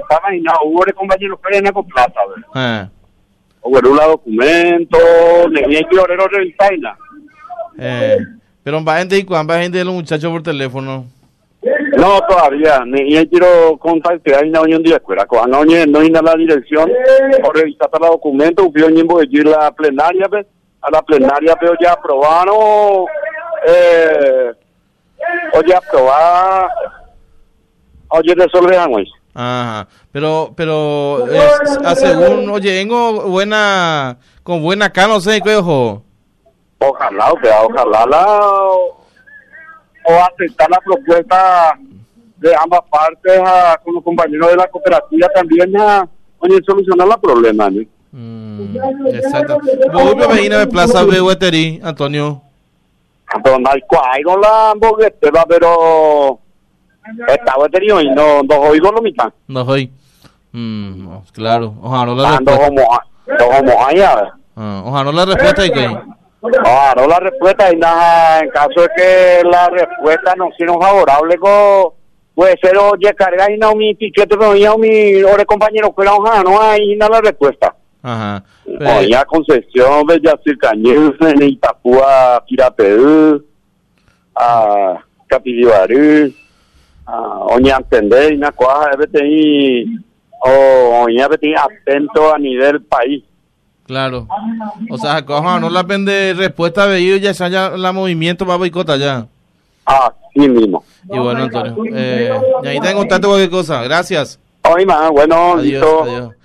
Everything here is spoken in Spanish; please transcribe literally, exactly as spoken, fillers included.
estaba y no, hubo de compañeros que eran con plata, ¿verdad? Ah. Hubo la documento, le vi que orero revisaina. Eh, pero va gente y cuando va gente de los muchachos por teléfono. No, todavía, ni yo quiero contactar a un día escuela, cuando no no hay la dirección, o revisar la documento, vio ñimbo de ir la plenaria, ¿ves? A la plenaria veo ya aprobaron, eh, oye aprobar, oye resolver güey. Ajá, pero, pero, es, a según, oye, tengo buena, con buena acá, no sé, ¿qué ojo? Ojalá, o sea, ojalá la, o aceptar la propuesta de ambas partes a, con los compañeros de la cooperativa también a, oye, solucionar los problemas, ¿no? Mm, exacto. Vos me imaginas de Plaza Behueterí, Antonio. Entonces, hay cuál con la hamburguesa, pero esta batería y no, no oigo lo mitad. No soy. Mm, no, claro. Ojalá la Ando respuesta. como, no como allá. Ah, ojalá la respuesta y que. Ojalá la respuesta y nada, en caso de que la respuesta no sea favorable, con, puede ser, oye, carga y no mi tiquete, pero ya mi, ore compañero, fuera hoja, no hay nada la respuesta. Ajá. Oye, Concepción, Bellacir Cañuz, en Itapúa, Quirapedú, a Capillibarú, a Oña Entender, y una cosa, debe tener, o Oña debe tener atento a nivel país. Claro. O sea, coja, no la pende respuesta de ellos, ya se haya la movimiento para boicota ya. Así mismo. Y bueno, Antonio, eh, y ahí está en contacto con cualquier cosa. Gracias. Oye, más, bueno, Adiós, listo. adiós.